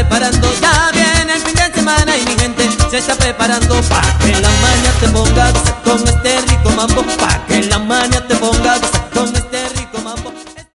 preparando, ya viene el fin de semana y mi gente se está preparando para que en la mañana te pongas con este rico mambo.